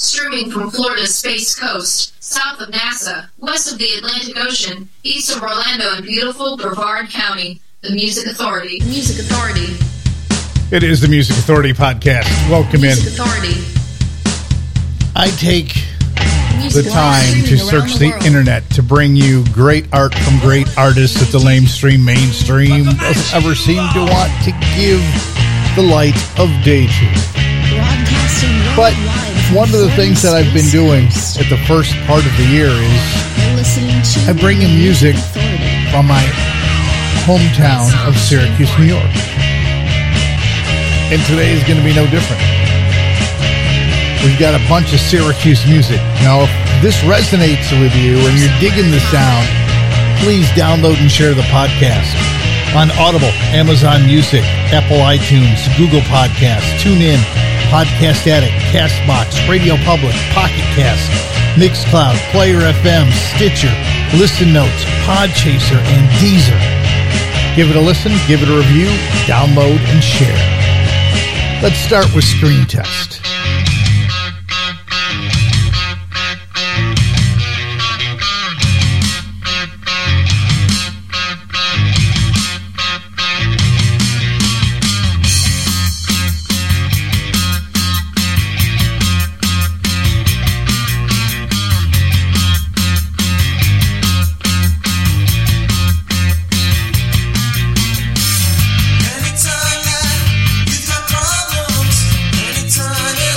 Streaming from Florida's Space Coast, south of NASA, west of the Atlantic Ocean, east of Orlando and beautiful Brevard County, the Music Authority. Music Authority. It is the Music Authority podcast. Welcome Music in. Authority. I take the time to search the internet to bring you great art from great artists that the mainstream doesn't ever seem to want to give the light of day to. But one of the things that I've been doing at the first part of the year is I bring in music from my hometown of Syracuse, New York. And today is going to be no different. We've got a bunch of Syracuse music. Now, if this resonates with you and you're digging the sound, please download and share the podcast on Audible, Amazon Music, Apple iTunes, Google Podcasts, TuneIn, Podcast Addict, CastBox, Radio Public, Pocket Cast, Mixcloud, Player FM, Stitcher, Listen Notes, Podchaser, and Deezer. Give it a listen, give it a review, download, and share. Let's start with Screen Test. Anytime that you've got problems, anytime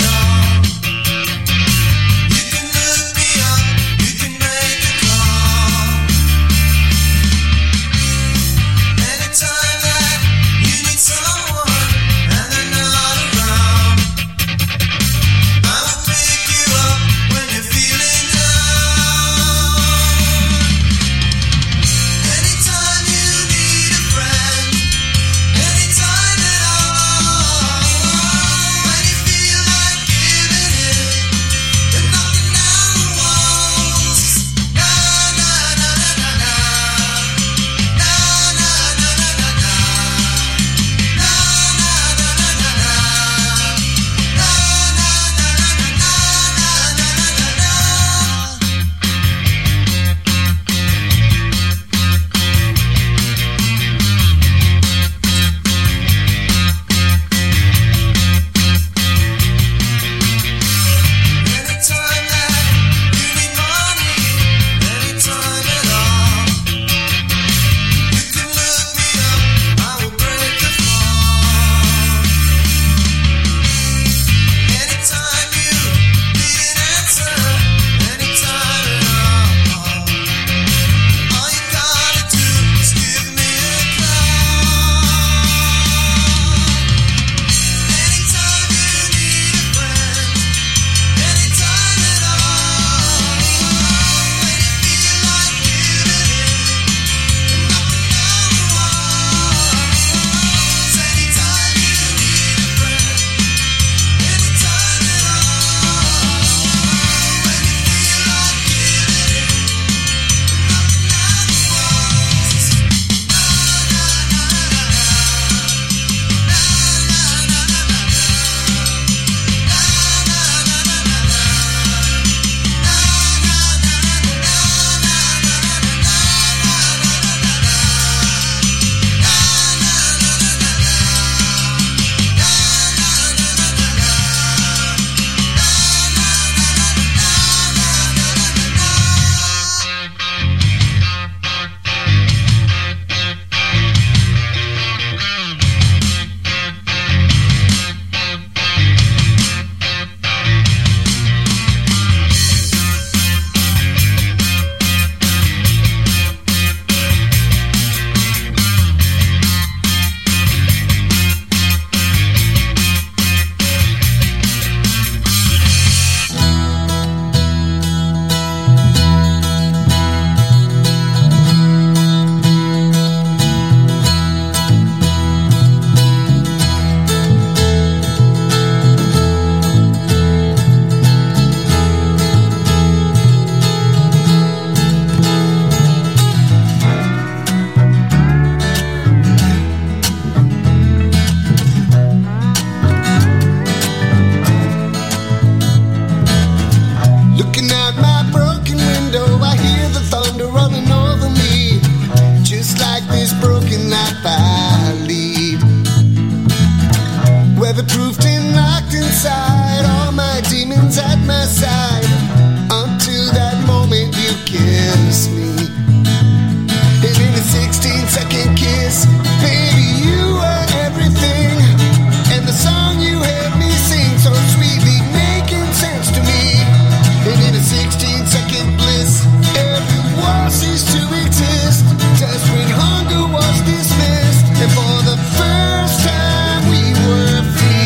Looking out my broken window, I hear the thunder rolling over me. Just like this broken life I lead, weatherproofed and locked inside, all my demons at my side, until that moment you kiss me. And in a 16-second kiss, baby, you were everything. And the song you heard me sing so sweetly, making sense to me. And in a 16-second bliss, every war ceased to exist, just when hunger was dismissed. And for the first time we were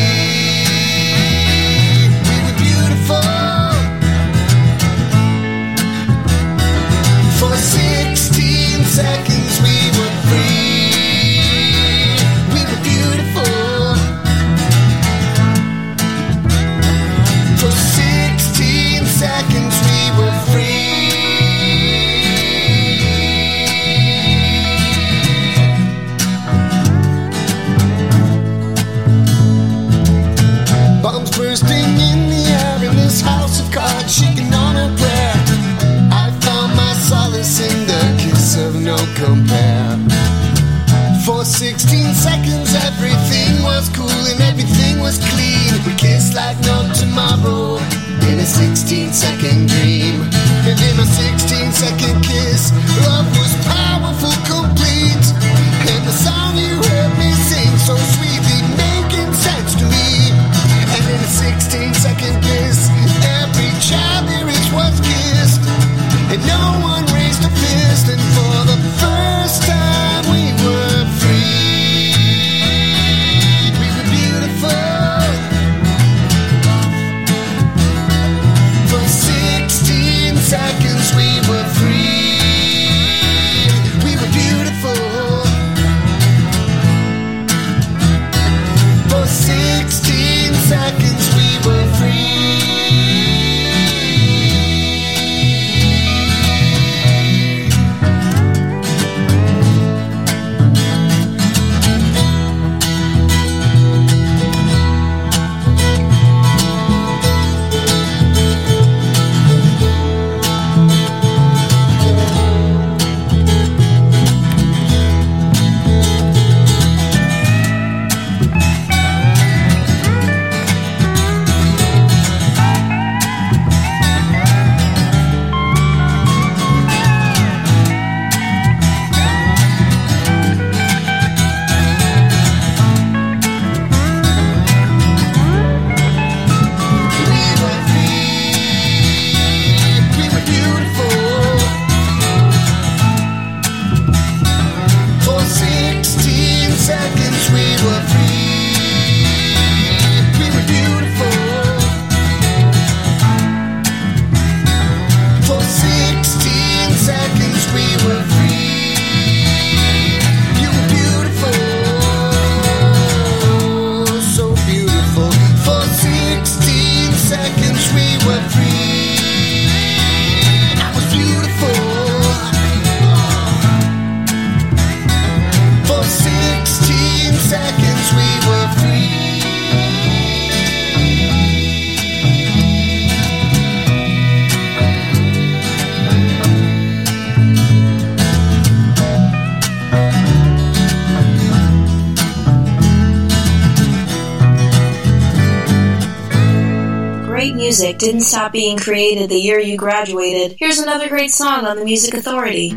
free. We were beautiful. For 16 seconds we were free. We were beautiful. For 16 seconds we were free. Bombs bursting in the air in this house of cards, shaking on a prayer. I found my solace in the kiss of no compare. For 16 seconds everything was cool and everything was clean. We kissed like no tomorrow in a 16-second dream. And in a 16-second kiss, love was powerful, complete. And the song you heard me sing so sweetly, making sense to me. And in a 16-second kiss, every child there is was kissed, and no one raised a fist. And for the first time we were free. We were beautiful. For 16 seconds we were free. We were beautiful. For 16 seconds we were free. Great music didn't stop being created the year you graduated. Here's another great song on the Music Authority.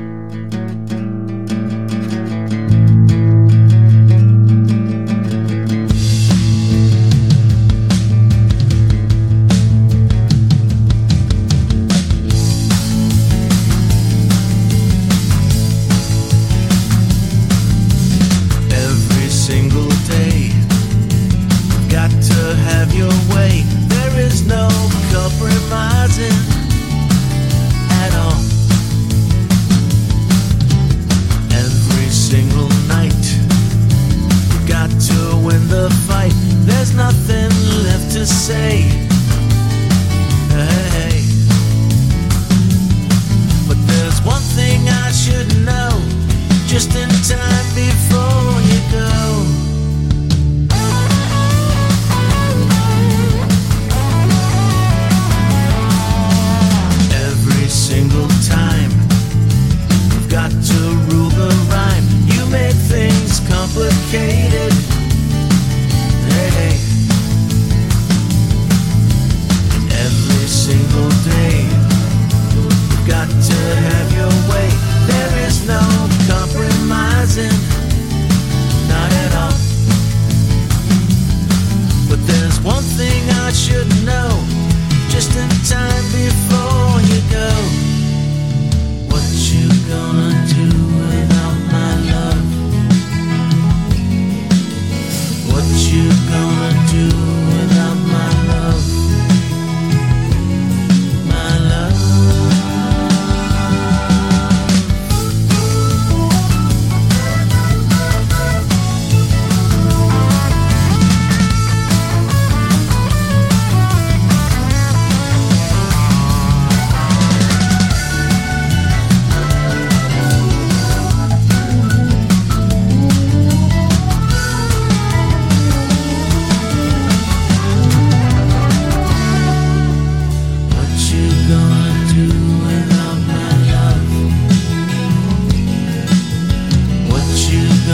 Every single day, got to have your way. There is no compromising at all. Every single night, got to win the fight. There's nothing left to say. Hey. But there's one thing I should know, just in time before you go.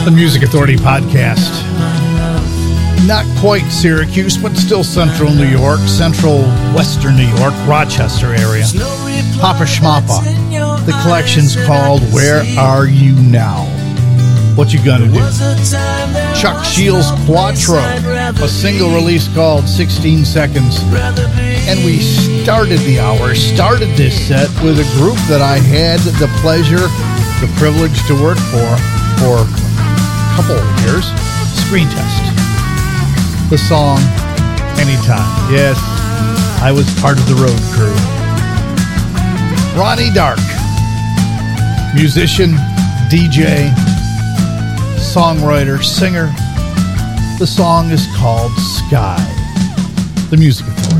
The Music Authority podcast. Not quite Syracuse, but still central New York, central western New York, Rochester area. Papa Schmappa. The collection's called Where Are You Now? What you gonna do? Chuck Shields Quattro, a single release called 16 Seconds. And we started this set with a group that I had the pleasure, the privilege to work for a couple of years, Screen Test. The song, Anytime. Yes, I was part of the road crew. Ronnie Dark, musician, DJ, songwriter, singer. The song is called Sky. The Music Authority.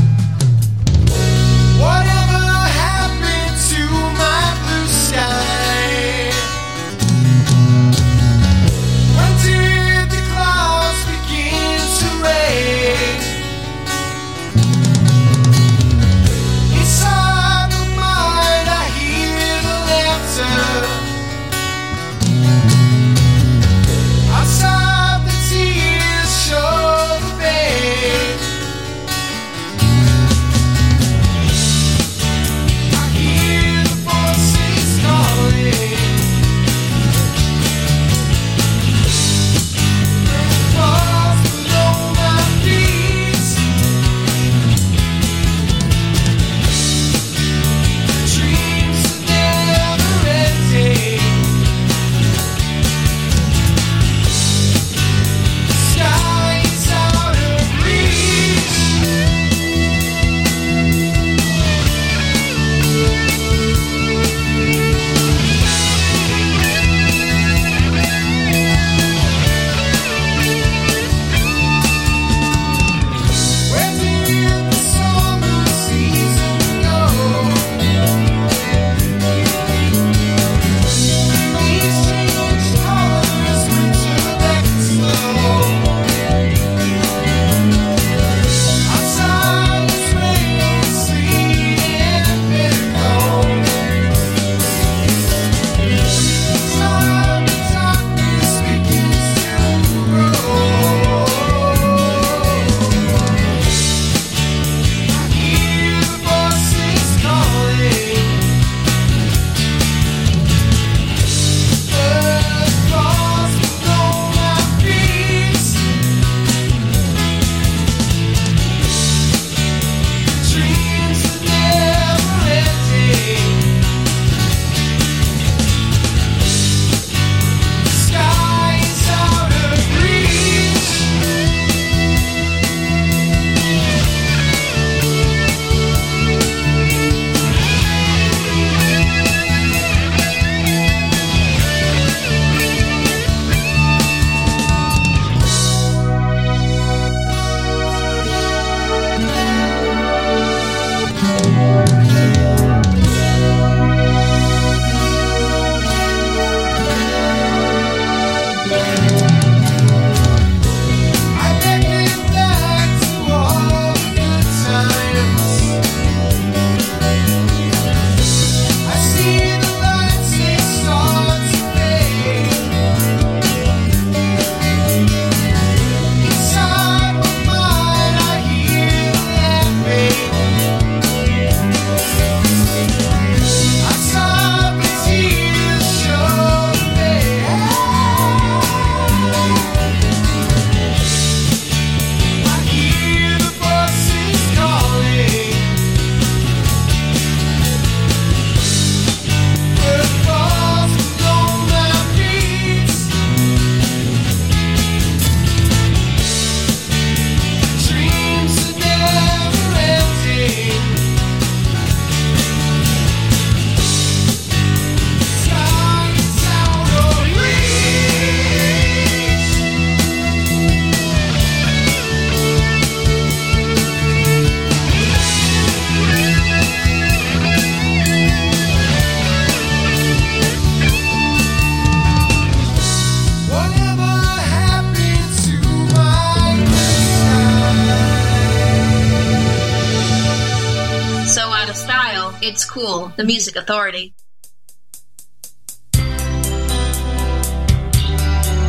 It's cool. The Music Authority.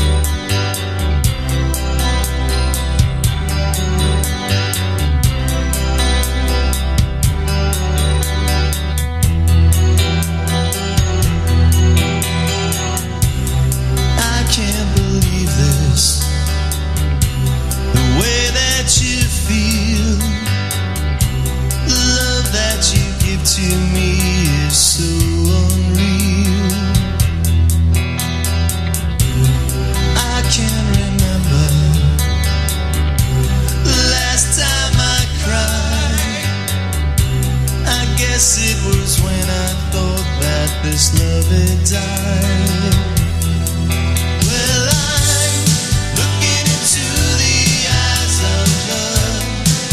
to me is so unreal. I can't remember the last time I cried. I guess it was when I thought that this love had died. Well, I'm looking into the eyes of love.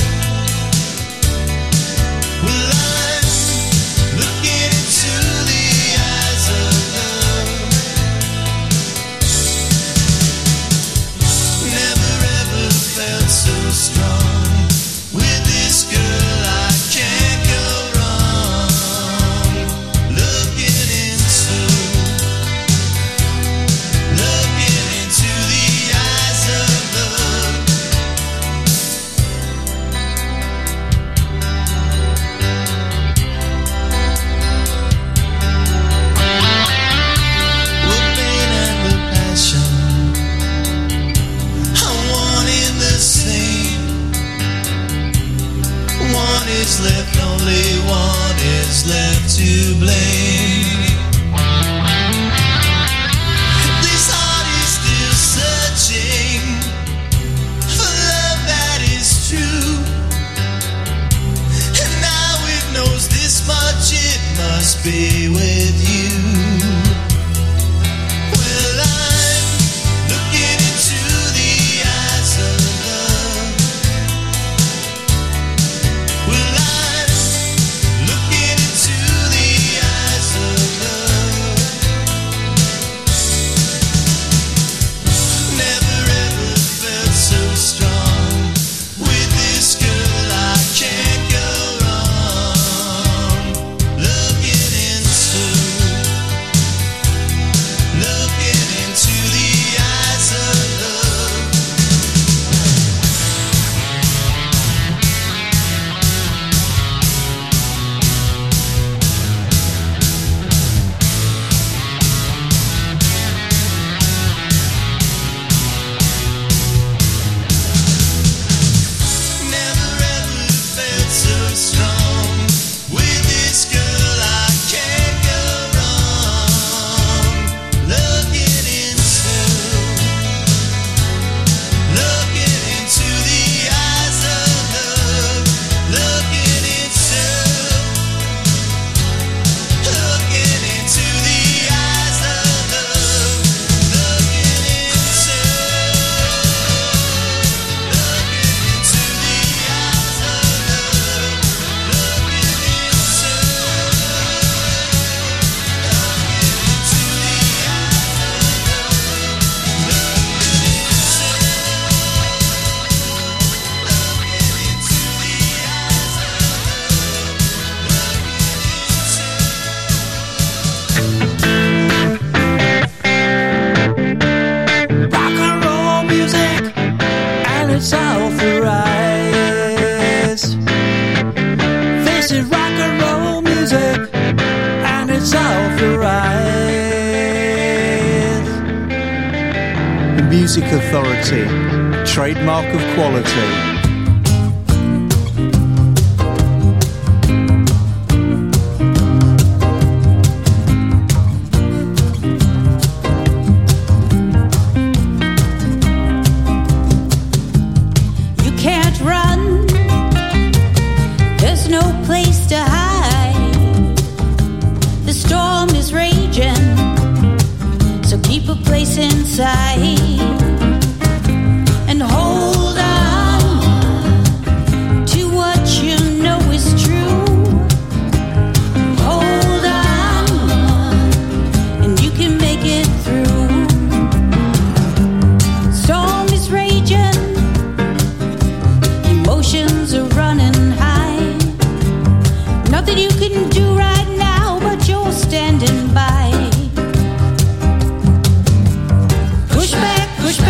Well, I'm looking into the eyes of love. Never ever felt so strong. With this girl I can't go wrong. Looking into the eyes of love. With pain and with passion, I'm wanting the same. One is left, only one is left to blame. This heart is still searching for love that is true. And now it knows this much, it must be with you. Well, I'm looking into the eyes of love. Well, I'm looking into the eyes of love. Never ever felt so strong. With this girl I can't go wrong. Looking into the eyes of love. Never ever felt so strong. With this girl I can't go wrong. Looking into the eyes of love. Looking into the eyes of love. Looking into the eyes of Rock and roll music, and it's authorized. This is rock and roll music, and it's authorized. The Music Authority, trademark of quality. You can't run, there's no place to hide. The storm is raging, so keep a place inside. And hold on to what you know is true. Hold on, and you can make it through. Storm is raging, emotions are running high. Nothing you can do right now, but you're standing by. Push back,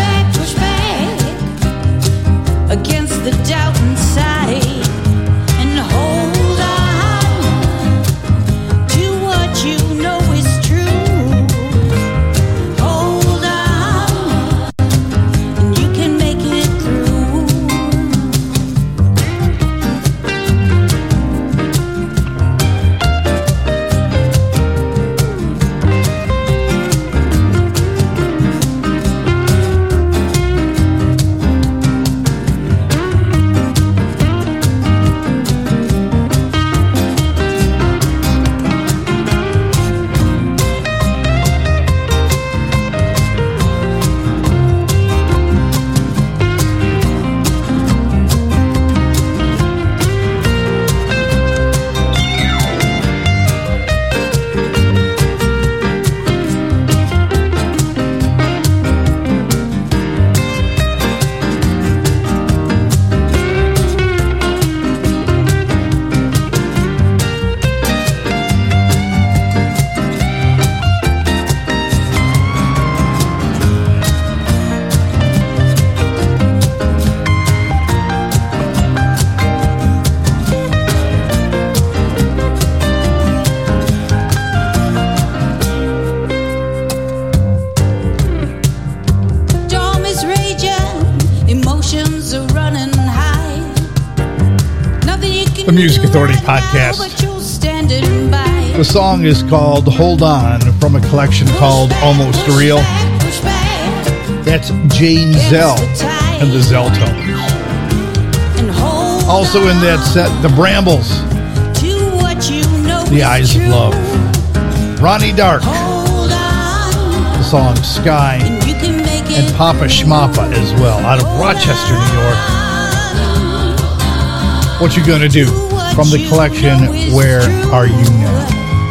The Music Authority podcast. The song is called Hold On from a collection called Almost Real. That's Jane Zell and the Zell Tones. Also in that set, the Brambles, The Eyes of Love. Ronnie Dark, the song Sky, and Papa Schmappa as well, out of Rochester, New York. What You Gonna Do from the collection Where Are You Now?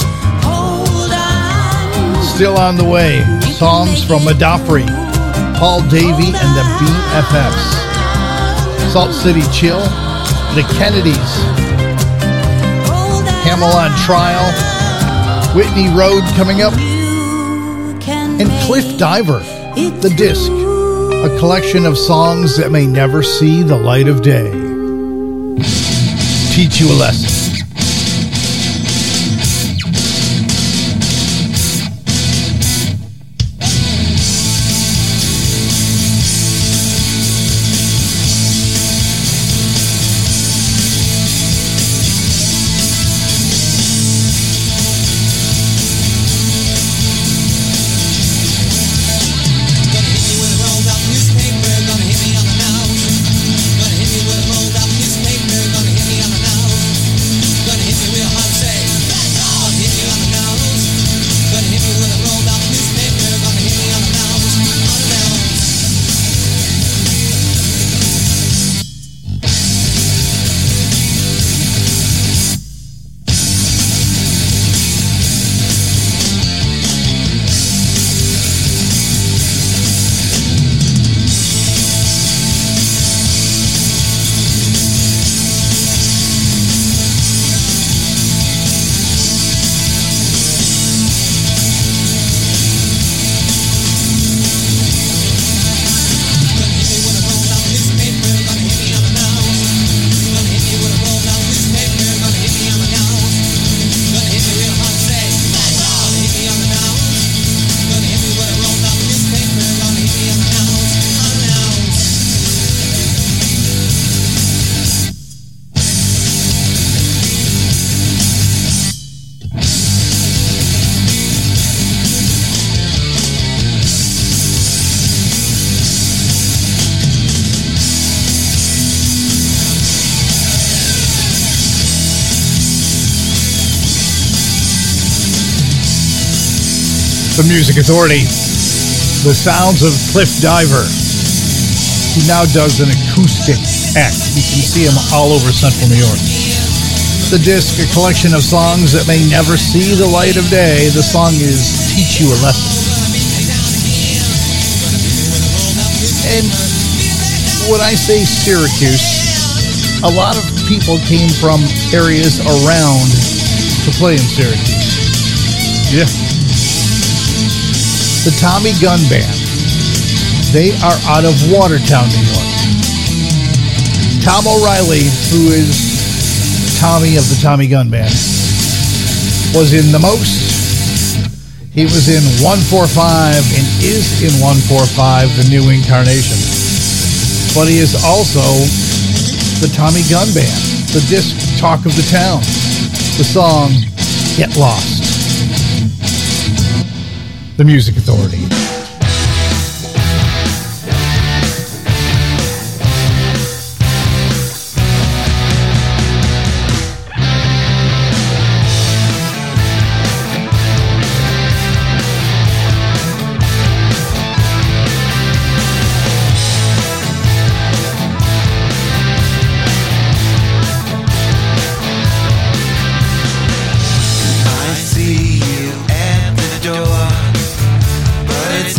Still on the way, songs from Adopry, Paul Davey and the BFFs, Salt City Chill, the Kennedys, Hamel on Trial, Whitney Road coming up, and Cliff Diver, the disc, a collection of songs that may never see the light of day. Teach you a lesson. The Music Authority, the sounds of Cliff Diver, who now does an acoustic act. You can see him all over Central New York. The disc, a collection of songs that may never see the light of day. The song is Teach You a Lesson. And when I say Syracuse, a lot of people came from areas around to play in Syracuse. Yeah. The Tommy Gun Band. They are out of Watertown, New York. Tom O'Reilly, who is Tommy of the Tommy Gun Band, was in The Most. He was in 145 and is in 145, The New Incarnation. But he is also the Tommy Gun Band. The disc Talk of the Town. The song Get Lost. The Music Authority. I see you at the door, but it's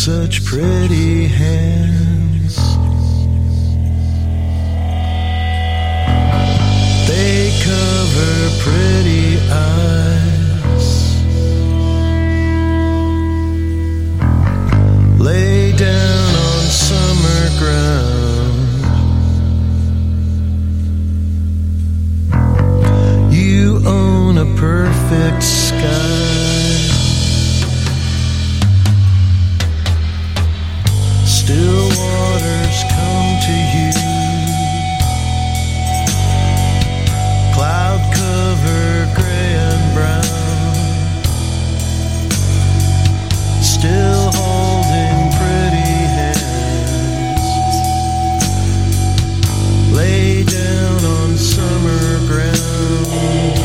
such pretty hands. They cover pretty eyes. Lay down on summer ground. You own a perfect sky. Still waters come to you. Cloud cover gray and brown. Still holding pretty hands. Lay down on summer ground.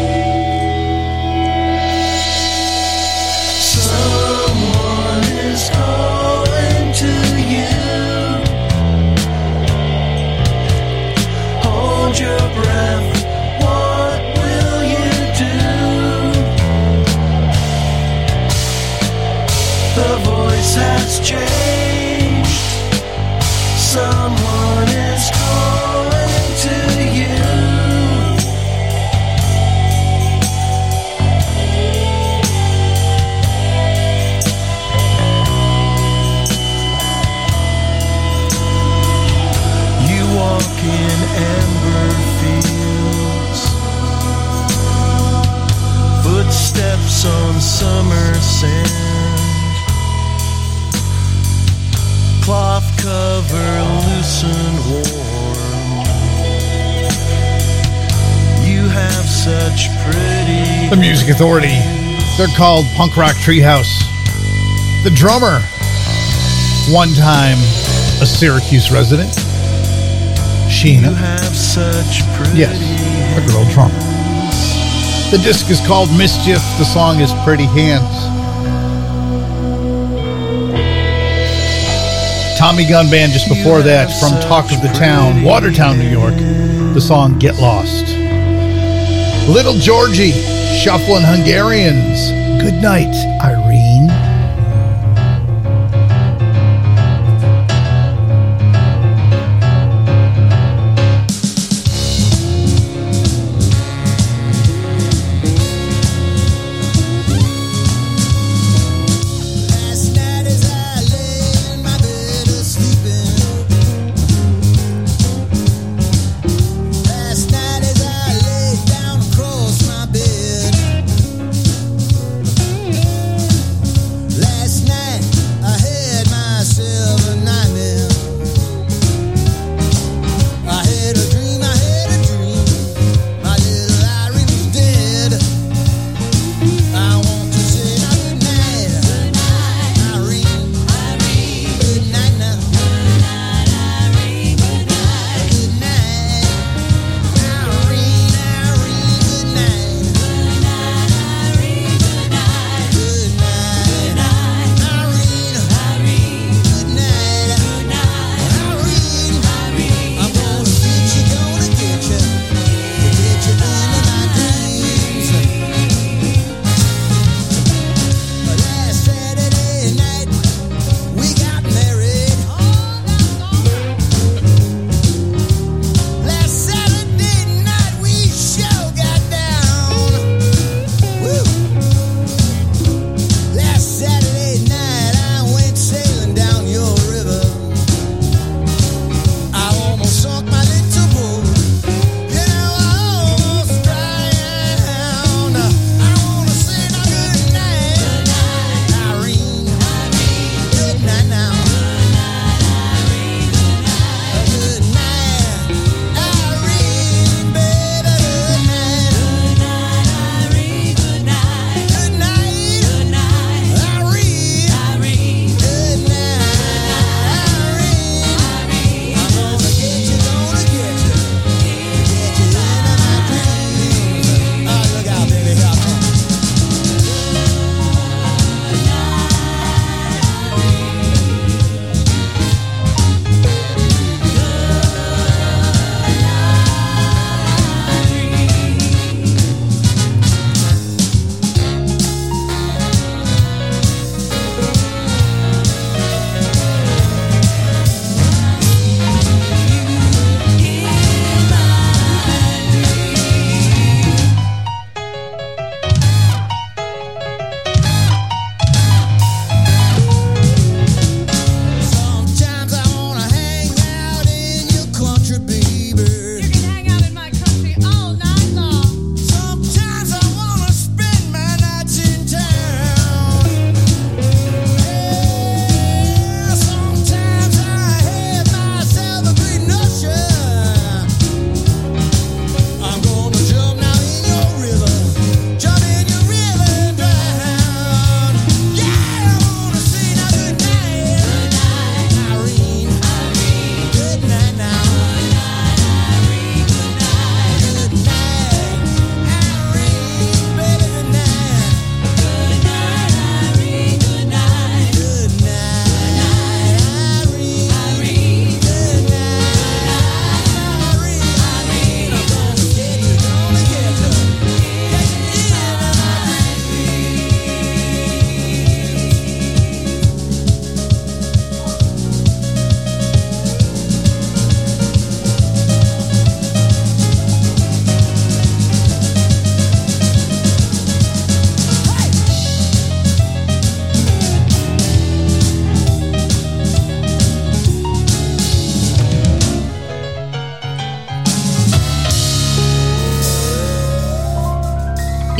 Someone is calling to you. Hold your breath. What will you do? The voice has changed. Someone is calling to you. You walk in amber fields, footsteps on summer sand, cloth cover loose and warm. You have such pretty. The Music Authority. They're called Punk Rock Treehouse. The drummer, one time a Syracuse resident, You Sheena. have such pretty. Yes, a girl drummer. The disc is called Mischief. The song is Pretty Hands. Tommy Gun Band just before that from Talk of the Town, Watertown, New York. The song Get Lost. Little Georgie, Shuffling Hungarians. Good night, Irene. Last night as I lay in my bed sleeping. Last night as I lay down across my bed.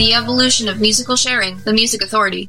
The evolution of musical sharing, the Music Authority.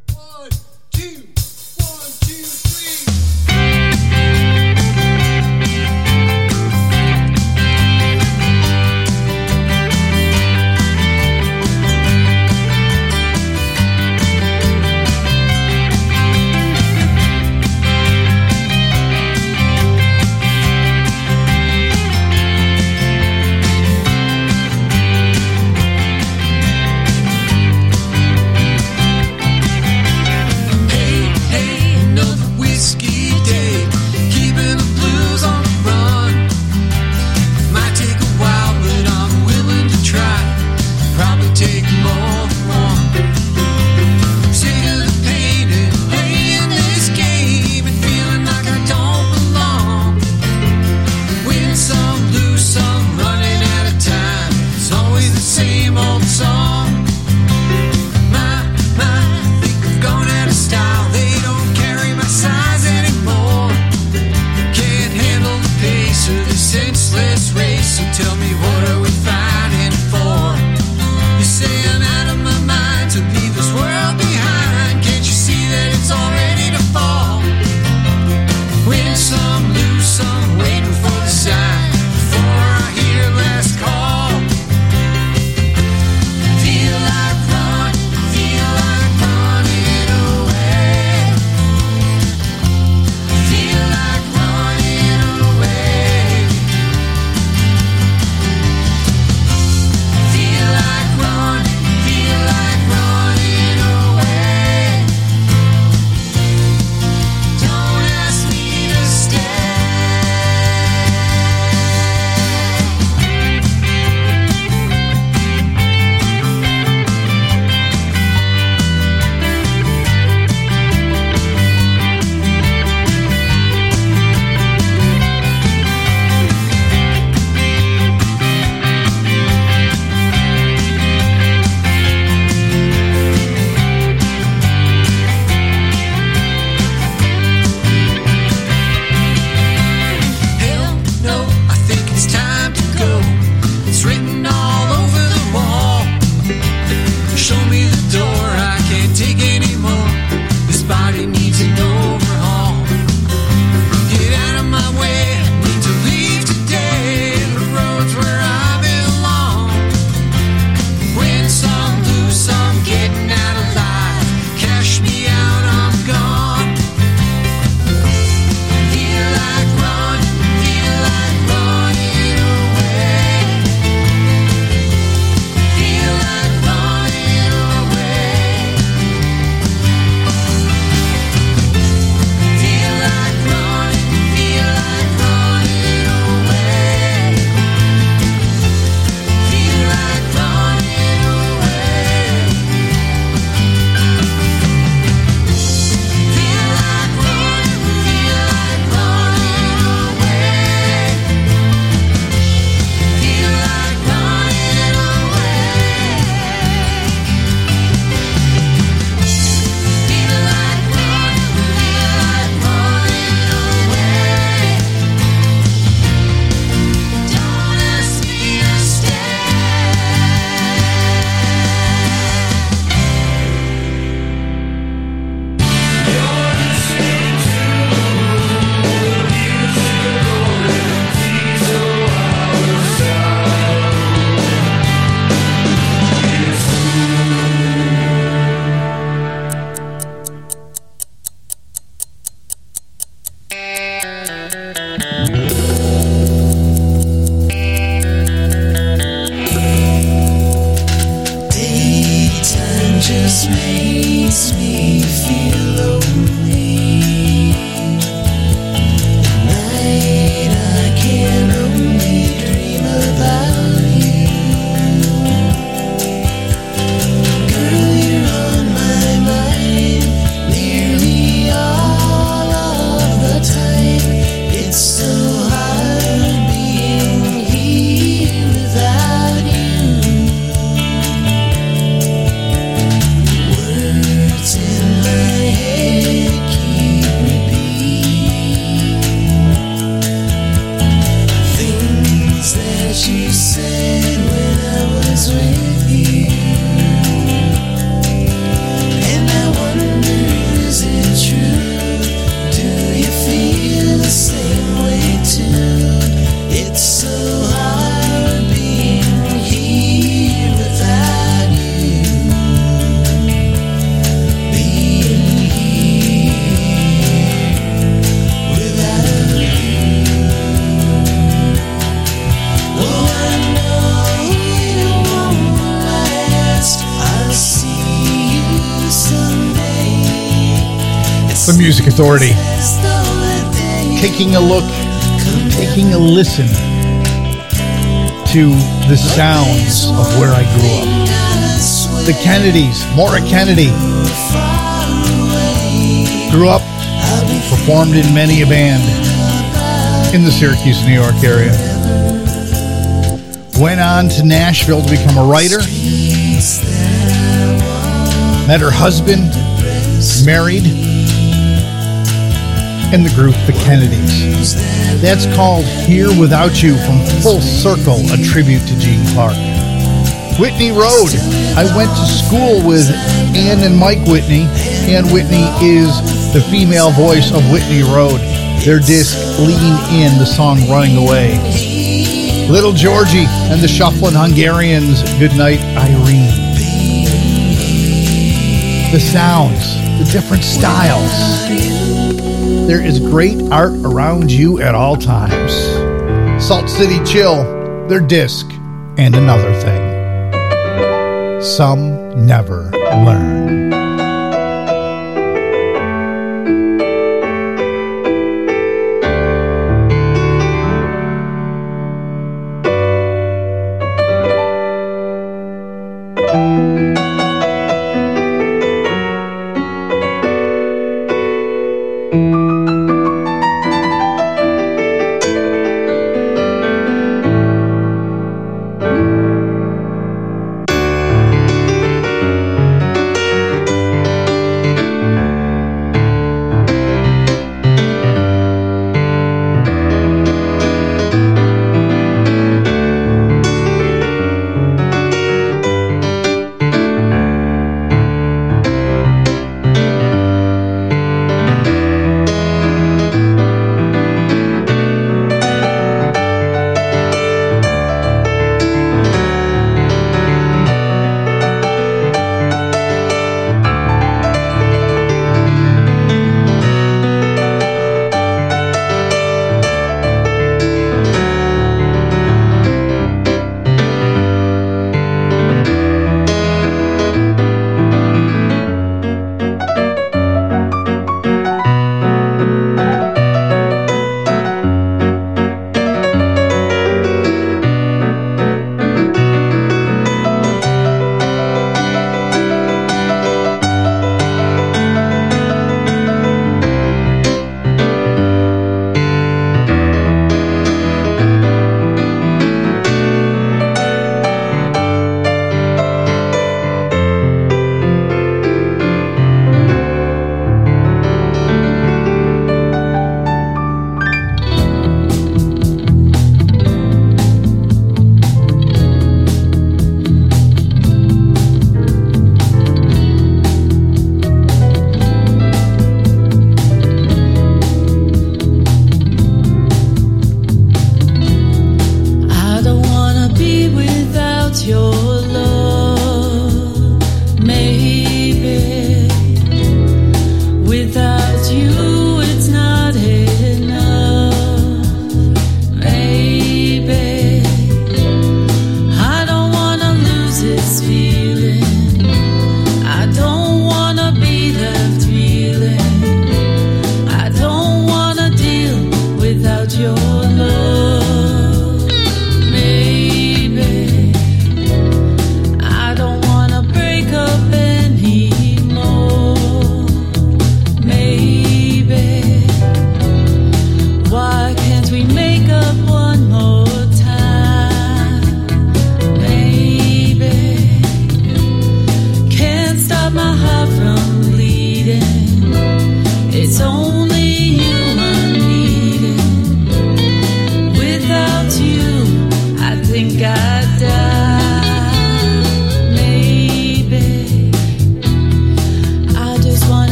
The Music Authority. Taking a look, taking a listen to the sounds of where I grew up. The Kennedys, Maura Kennedy. Grew up, performed in many a band in the Syracuse, New York area. Went on to Nashville to become a writer. Met her husband, married, in the group The Kennedys. That's called Here Without You from Full Circle, a tribute to Gene Clark. Whitney Road. I went to school with Ann and Mike Whitney. Ann Whitney is the female voice of Whitney Road. Their disc, Lean In, the song Running Away. Little Georgie and the Shufflin' Hungarians, Goodnight Irene. The sounds, the different styles. There is great art around you at all times. Salt City Chill, their disc, and Another Thing. Some never learn.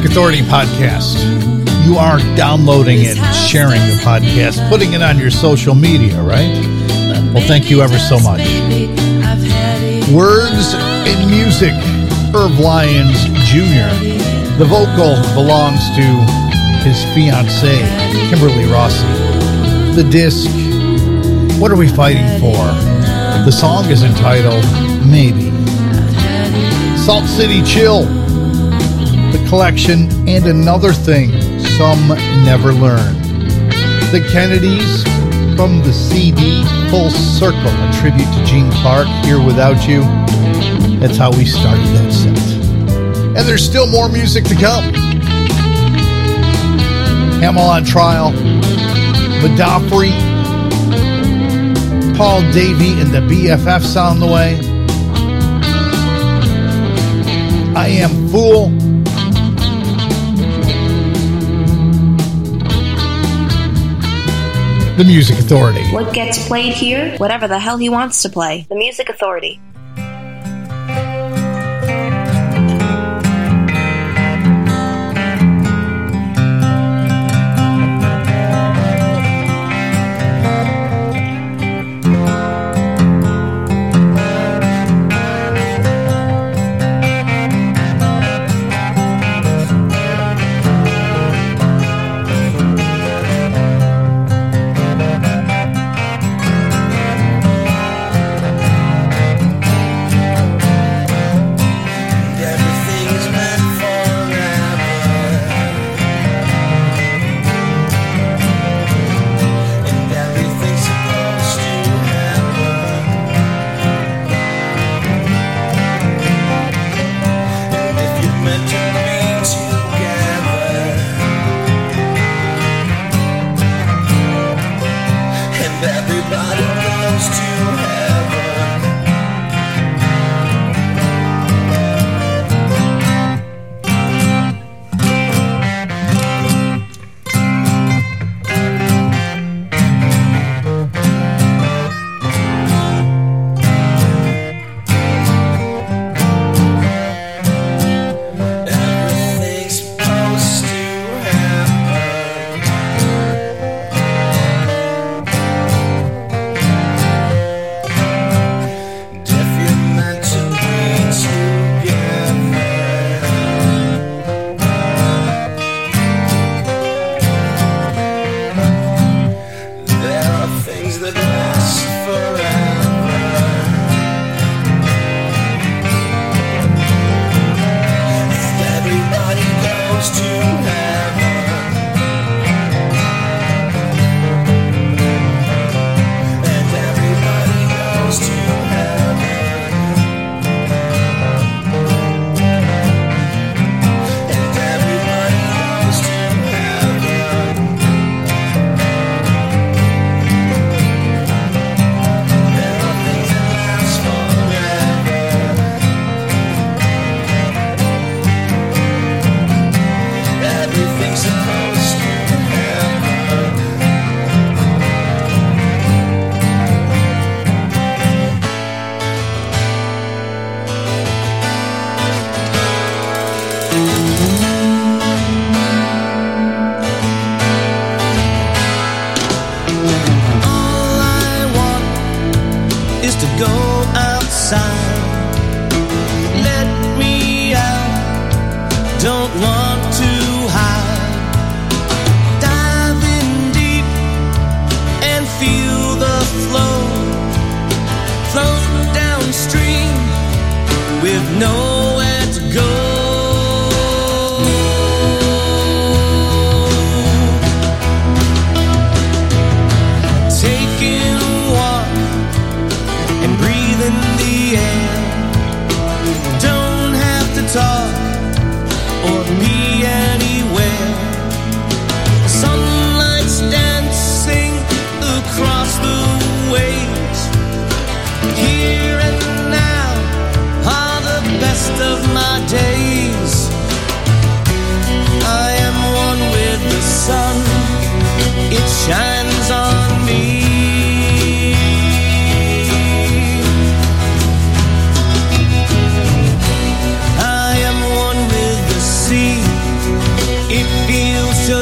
Music Authority podcast. You are downloading it, sharing the podcast, putting it on your social media, right? Well, thank you ever so much. Words and music, Irv Lyons Jr. The vocal belongs to his fiancée, Kimberly Rossi. The disc, What Are We Fighting For? The song is entitled Maybe. Salt City Chill, the collection, and Another Thing Some Never Learn. The Kennedys from the CD Full Circle, a tribute to Gene Clark, Here Without You. That's how we started that set. And there's still more music to come. Hamel on Trial, Madafri, Paul Davey and the BFFs on the way. I Am Fool. The Music Authority. What gets played here? Whatever the hell he wants to play. The Music Authority.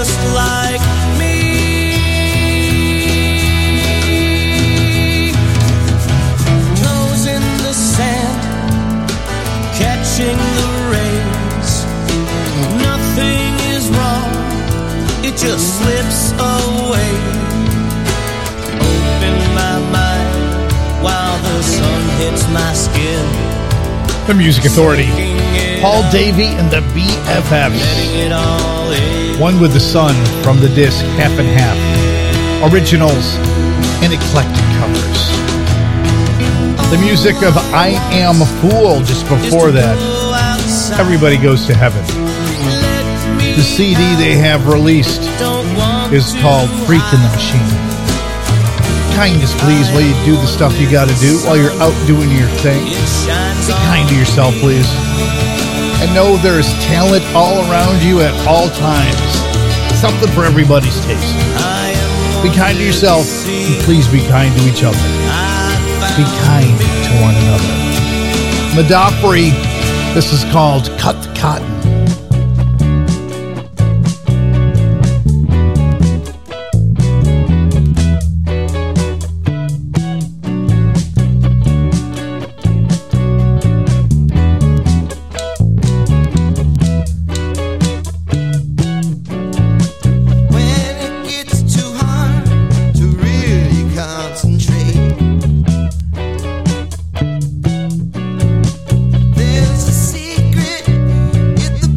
just like me. Toes in the sand, catching the rays. Nothing is wrong, it just slips away. Open my mind while the sun hits my skin. The Music Authority, Paul Davey and the BFFs. One with the Sun from the disc Half and Half. Originals and eclectic covers. The music of I Am a Fool just before that. Everybody Goes to Heaven. The CD they have released is called Freak in the Machine. Kindness, please, while you do the stuff you got to do, while you're out doing your thing. Be kind to yourself, please. And know there's talent all around you at all times. Something for everybody's taste. Be kind to yourself, and please be kind to each other. Be kind to one another. Madopri, this is called Cut the Cotton. There's a secret in the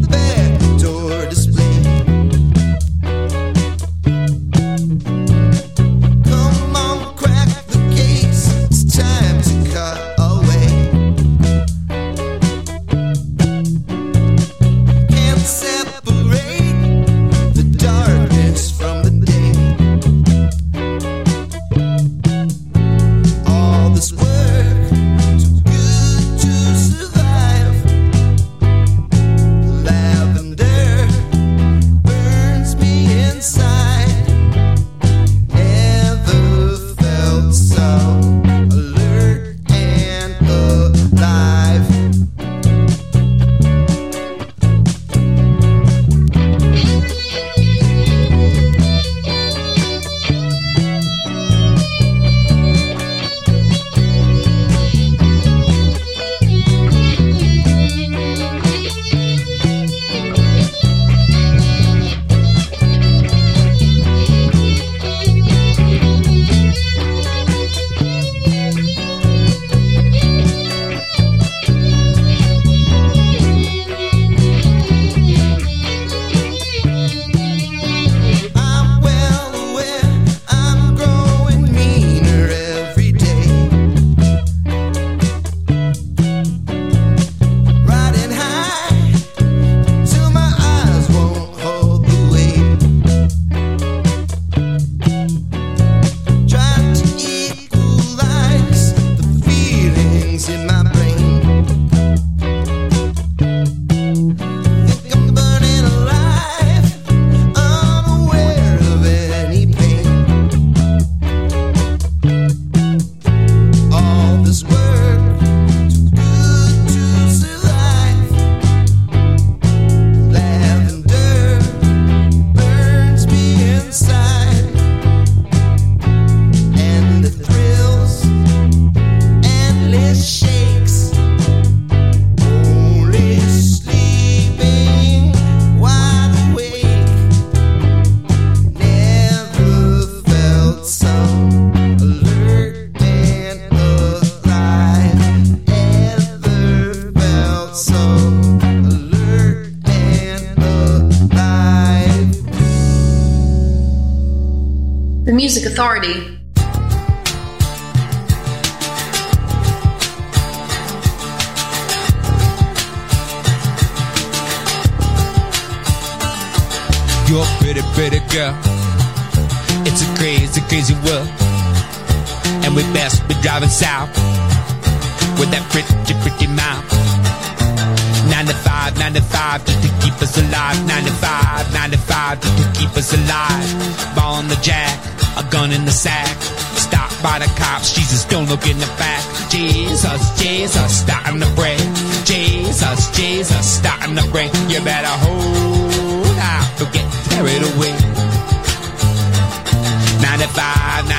Music Authority. You're a pretty, pretty girl. It's a crazy, crazy world. And we best be driving south with that pretty, pretty mouth. 95, 95, just to keep us alive. 95, 95, just to keep us alive. Ball on the jack, a gun in the sack. Stopped by the cops, Jesus, don't look in the back. Jesus, Jesus, starting to break. Jesus, Jesus, starting to break. You better hold out, don't get carried away.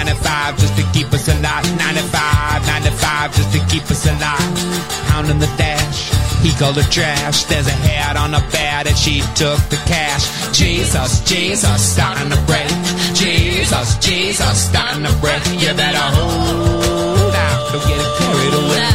95 just to keep us alive. 95, 95 just to keep us alive. Pounding the dash, he called her trash. There's a head on her bed and she took the cash. Jesus, Jesus, starting to break. Jesus, Jesus, starting to break. You better hold out, don't get carried away.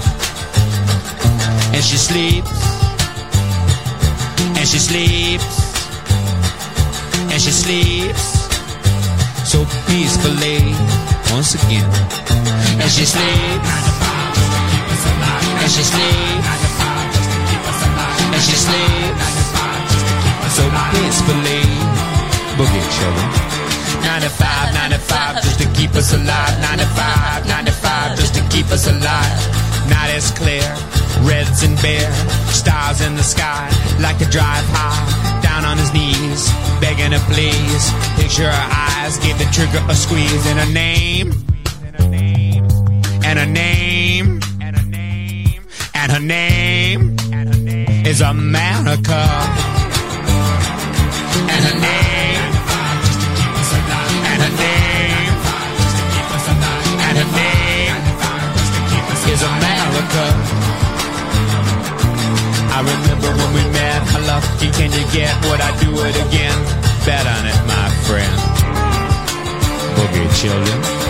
And she sleeps, and she sleeps, and she sleeps so peacefully once again. And she sleeps, and she sleeps, and she sleeps so peacefully. Boogie children. 95, 95 just to keep us alive. 95, 95 just to keep us alive. Night is clear, reds and bare, stars in the sky, like a drive high, down on his knees, begging her please. Picture her eyes, give the trigger a squeeze. And her name, and her name, and her name is America. And her name, and her name, and her name is America. I remember when we met, how lucky can you get? Would I do it again? Bet on it, my friend. Boogie children.